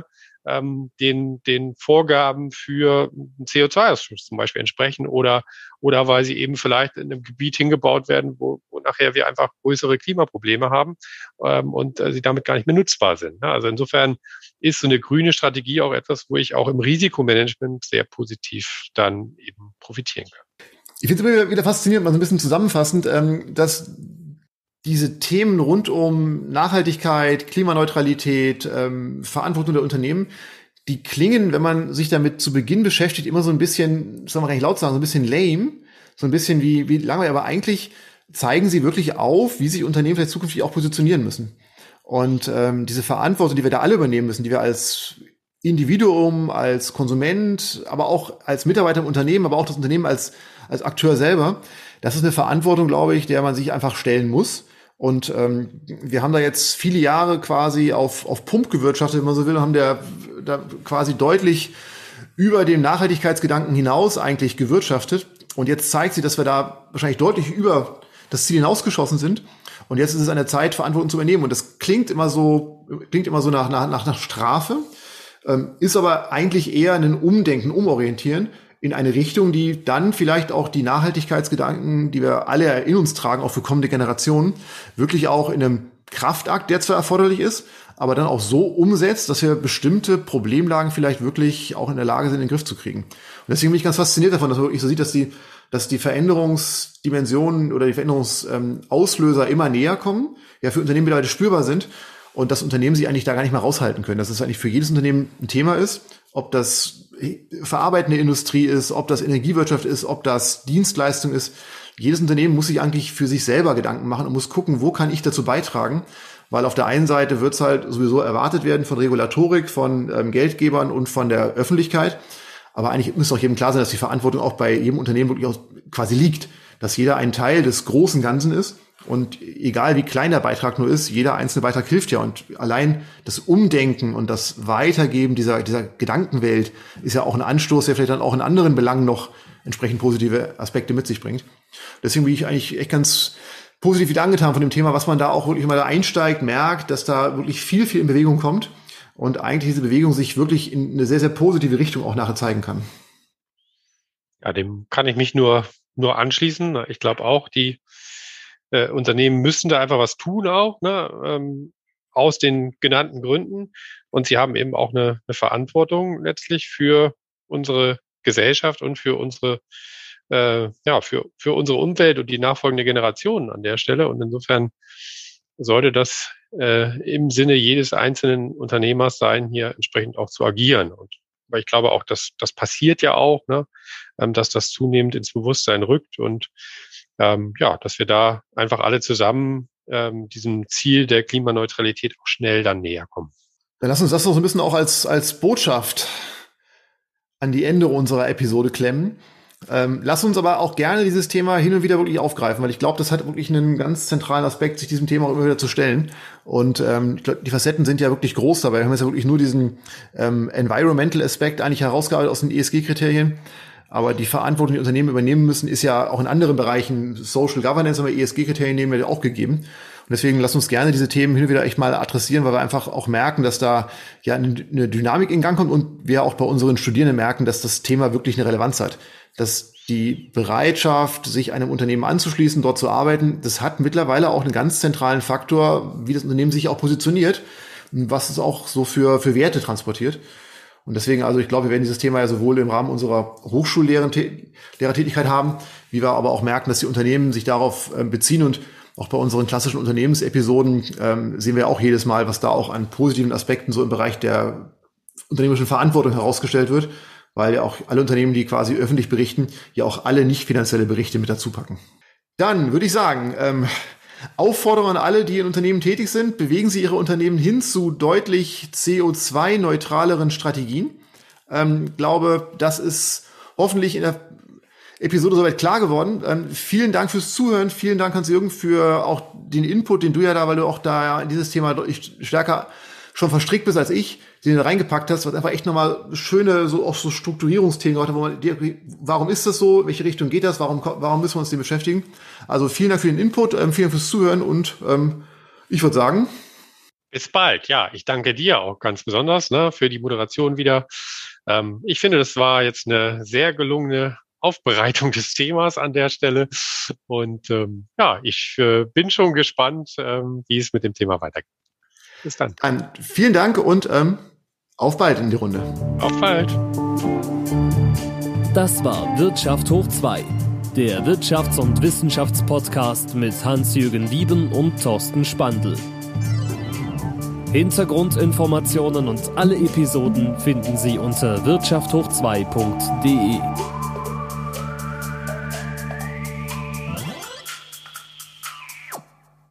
ähm, den, den Vorgaben für C O zwei Ausstoß zum Beispiel entsprechen oder, oder weil sie eben vielleicht in einem Gebiet hingebaut werden, wo, wo nachher wir einfach größere Klimaprobleme haben ähm, und äh, sie damit gar nicht mehr nutzbar sind. Ne? Also insofern ist so eine grüne Strategie auch etwas, wo ich auch im Risikomanagement sehr positiv dann eben profitieren kann. Ich finde es immer wieder faszinierend, mal so ein bisschen zusammenfassend, ähm, dass diese Themen rund um Nachhaltigkeit, Klimaneutralität, ähm, Verantwortung der Unternehmen, die klingen, wenn man sich damit zu Beginn beschäftigt, immer so ein bisschen, soll man gar nicht laut sagen, so ein bisschen lame, so ein bisschen wie, wie langweilig, aber eigentlich zeigen sie wirklich auf, wie sich Unternehmen vielleicht zukünftig auch positionieren müssen. Und ähm, diese Verantwortung, die wir da alle übernehmen müssen, die wir als Individuum, als Konsument, aber auch als Mitarbeiter im Unternehmen, aber auch das Unternehmen als, als Akteur selber, das ist eine Verantwortung, glaube ich, der man sich einfach stellen muss. Und ähm, wir haben da jetzt viele Jahre quasi auf, auf Pump gewirtschaftet, wenn man so will, und haben der, da quasi deutlich über den Nachhaltigkeitsgedanken hinaus eigentlich gewirtschaftet. Und jetzt zeigt sich, dass wir da wahrscheinlich deutlich über das Ziel hinausgeschossen sind. Und jetzt ist es an der Zeit, Verantwortung zu übernehmen. Und das klingt immer so, klingt immer so nach, nach, nach Strafe, ähm, ist aber eigentlich eher ein Umdenken, Umorientieren in eine Richtung, die dann vielleicht auch die Nachhaltigkeitsgedanken, die wir alle in uns tragen, auch für kommende Generationen, wirklich auch in einem Kraftakt, der zwar erforderlich ist, aber dann auch so umsetzt, dass wir bestimmte Problemlagen vielleicht wirklich auch in der Lage sind, in den Griff zu kriegen. Und deswegen bin ich ganz fasziniert davon, dass man wirklich so sieht, dass die, dass die Veränderungsdimensionen oder die Veränderungsauslöser immer näher kommen, ja, für Unternehmen mittlerweile spürbar sind und das Unternehmen sich eigentlich da gar nicht mehr raushalten können. Dass es eigentlich für jedes Unternehmen ein Thema ist, ob das verarbeitende Industrie ist, ob das Energiewirtschaft ist, ob das Dienstleistung ist. Jedes Unternehmen muss sich eigentlich für sich selber Gedanken machen und muss gucken, wo kann ich dazu beitragen? Weil auf der einen Seite wird es halt sowieso erwartet werden von Regulatorik, von ähm, Geldgebern und von der Öffentlichkeit. Aber eigentlich muss auch jedem klar sein, dass die Verantwortung auch bei jedem Unternehmen wirklich auch quasi liegt. Dass jeder ein Teil des großen Ganzen ist. Und egal wie klein der Beitrag nur ist, jeder einzelne Beitrag hilft ja. Und allein das Umdenken und das Weitergeben dieser, dieser Gedankenwelt ist ja auch ein Anstoß, der vielleicht dann auch in anderen Belangen noch entsprechend positive Aspekte mit sich bringt. Deswegen bin ich eigentlich echt ganz positiv wieder angetan von dem Thema, was man da auch wirklich mal da einsteigt, merkt, dass da wirklich viel, viel in Bewegung kommt und eigentlich diese Bewegung sich wirklich in eine sehr, sehr positive Richtung auch nachher zeigen kann. Ja, dem kann ich mich nur, nur anschließen. Ich glaube auch, die Äh, Unternehmen müssen da einfach was tun auch, ne, ähm, aus den genannten Gründen. Und sie haben eben auch eine, eine Verantwortung letztlich für unsere Gesellschaft und für unsere, äh, ja, für, für unsere Umwelt und die nachfolgende Generation an der Stelle. Und insofern sollte das äh, im Sinne jedes einzelnen Unternehmers sein, hier entsprechend auch zu agieren. Und aber ich glaube auch, dass das passiert ja auch, ne, ähm, dass das zunehmend ins Bewusstsein rückt und Ähm, ja, dass wir da einfach alle zusammen ähm, diesem Ziel der Klimaneutralität auch schnell dann näher kommen. Dann lass uns das noch so ein bisschen auch als, als Botschaft an die Ende unserer Episode klemmen. Ähm, lass uns aber auch gerne dieses Thema hin und wieder wirklich aufgreifen, weil ich glaube, das hat wirklich einen ganz zentralen Aspekt, sich diesem Thema auch immer wieder zu stellen. Und ähm, ich glaub, die Facetten sind ja wirklich groß dabei. Wir haben jetzt ja wirklich nur diesen ähm, Environmental-Aspekt eigentlich herausgearbeitet aus den E S G-Kriterien. Aber die Verantwortung, die Unternehmen übernehmen müssen, ist ja auch in anderen Bereichen, Social Governance, aber E S G-Kriterien nehmen wir ja auch gegeben. Und deswegen lass uns gerne diese Themen hin und wieder echt mal adressieren, weil wir einfach auch merken, dass da ja eine Dynamik in Gang kommt und wir auch bei unseren Studierenden merken, dass das Thema wirklich eine Relevanz hat. Dass die Bereitschaft, sich einem Unternehmen anzuschließen, dort zu arbeiten, das hat mittlerweile auch einen ganz zentralen Faktor, wie das Unternehmen sich auch positioniert und was es auch so für, für Werte transportiert. Und deswegen, also ich glaube, wir werden dieses Thema ja sowohl im Rahmen unserer Hochschullehrertätigkeit haben, wie wir aber auch merken, dass die Unternehmen sich darauf beziehen. Und auch bei unseren klassischen Unternehmensepisoden ähm, sehen wir auch jedes Mal, was da auch an positiven Aspekten so im Bereich der unternehmerischen Verantwortung herausgestellt wird, weil ja auch alle Unternehmen, die quasi öffentlich berichten, ja auch alle nicht finanzielle Berichte mit dazu packen. Dann würde ich sagen, ähm, Aufforderung an alle, die in Unternehmen tätig sind, bewegen Sie Ihre Unternehmen hin zu deutlich C O zwei neutraleren Strategien. Ähm, glaube, das ist hoffentlich in der Episode soweit klar geworden. Ähm, vielen Dank fürs Zuhören. Vielen Dank, Hans-Jürgen, für auch den Input, den du ja da, weil du auch da in dieses Thema deutlich stärker schon verstrickt bist als ich, den du da reingepackt hast, was einfach echt nochmal schöne, so auch so Strukturierungsthemen hat, wo man, warum ist das so, welche Richtung geht das, warum, warum müssen wir uns dem beschäftigen? Also vielen Dank für den Input, ähm, vielen Dank fürs Zuhören und ähm, ich würde sagen, Bis bald. Ja, ich danke dir auch ganz besonders ne, für die Moderation wieder. Ähm, ich finde, das war jetzt eine sehr gelungene Aufbereitung des Themas an der Stelle. Und ähm, ja, ich äh, bin schon gespannt, ähm, wie es mit dem Thema weitergeht. Bis dann. Dann vielen Dank und ähm, auf bald in die Runde. Auf bald. Das war Wirtschaft hoch zwei, der Wirtschafts- und Wissenschaftspodcast mit Hans-Jürgen Wieben und Thorsten Spandl. Hintergrundinformationen und alle Episoden finden Sie unter wirtschaft hoch zwei punkt de.